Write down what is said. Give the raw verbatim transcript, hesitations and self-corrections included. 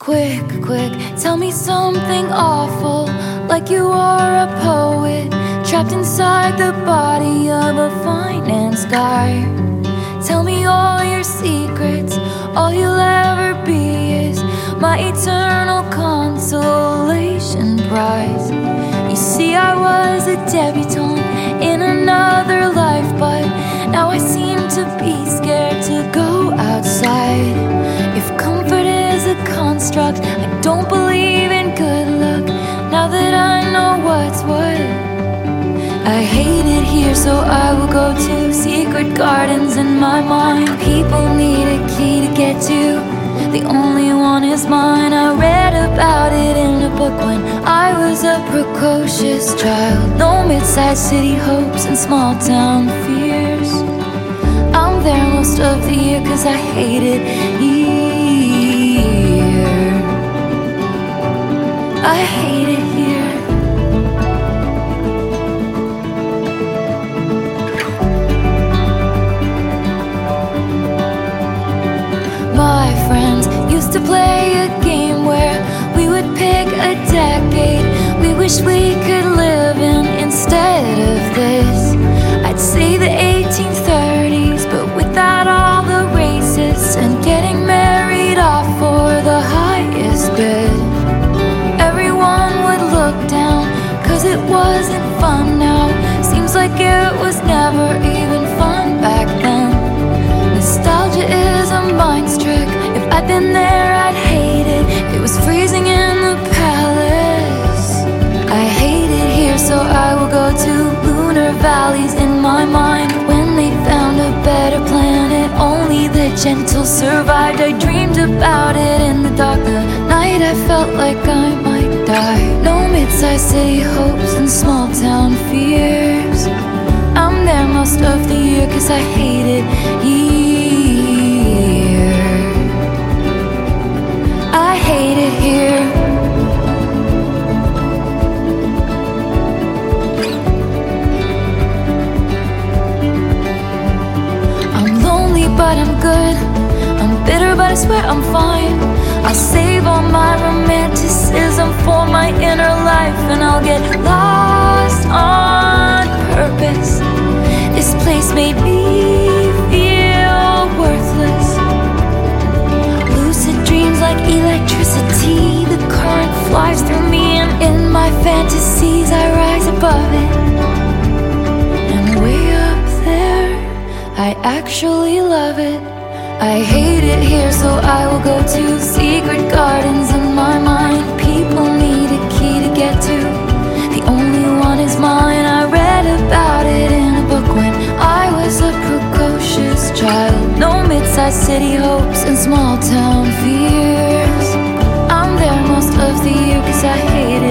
Quick, quick, tell me something awful, like you are a poet trapped inside the body of a finance guy. Tell me all your secrets, all you'll ever be is my eternal consolation prize. You see, I was a debutante in another life, but now I seem to be scared to go outside. If comfort is a construct, I don't believe in good luck. Now that I know what's what, I hate it here, so I will go to secret gardens in my mind. People need a key to get to, the only one is mine. I read about it in a book when I was a precocious child. No mid-sized city hopes and small town fears. I'm there most of the year cause I hate it here. I hate it here. My friends used to play a game where we would pick a decade we wish we could live in instead of this. I'd say the eighteen thirties, but without all the racists and getting married off for the highest bid. Everyone would look down cause it wasn't fun now. Seems like it was never even fun back then. Nostalgia is a mind's trick. If I'd been there, I'd hate it. It was freezing in the palace. I hate it here, so I will go to lunar valleys in my mind. When they found a better planet, only the gentle survived. I dreamed about it in the dark. The night I felt like I might die. No mid-sized city hopes and small town fears. I'm there most of the year cause I hate it here. I hate it here. I'm lonely but I'm good. I'm bitter but I swear I'm fine. I'll save all my romanticism for my inner life, and I'll get lost on purpose. This place made me feel worthless. Lucid dreams like electricity. The current flies through me, and in my fantasies I rise above it. And way up there, I actually love it. I hate it here, so I will go to secret gardens in my mind. People need a key to get to, the only one is mine. I read about it in a book when I was a precocious child. No mid-sized city hopes and small town fears. I'm there most of the year cause I hate it